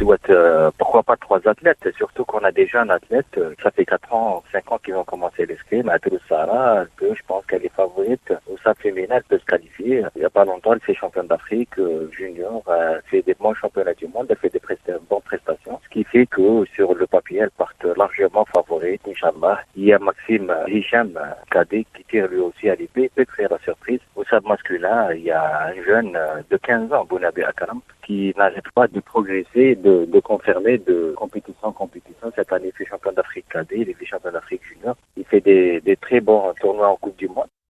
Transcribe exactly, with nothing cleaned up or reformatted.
souhaite euh, pourquoi pas trois athlètes, surtout qu'on a déjà un athlète, euh, ça fait quatre ans, cinq ans qu'ils ont commencé l'escrime, Atrou Sarah, que je pense qu'elle est favorite au sein féminin, elle peut se qualifier. Il n'y a pas longtemps, elle fait championne d'Afrique euh, junior, elle fait des bons championnats du monde, elle fait des presta- bonnes prestations, ce qui fait que sur le papier, elle part largement favorite, Inch'Allah. Il y a Maxime Hicham, cadet, qui tire lui aussi à l'épée, peut créer la surprise. Au stade masculin, il y a un jeune de quinze ans, Bounabi Akaram, qui n'arrête pas de progresser, de, de confirmer de compétition en compétition. Cette année, il fait champion d'Afrique cadet, il fait champion d'Afrique junior. Il fait des, des très bons tournois en Coupe du Monde.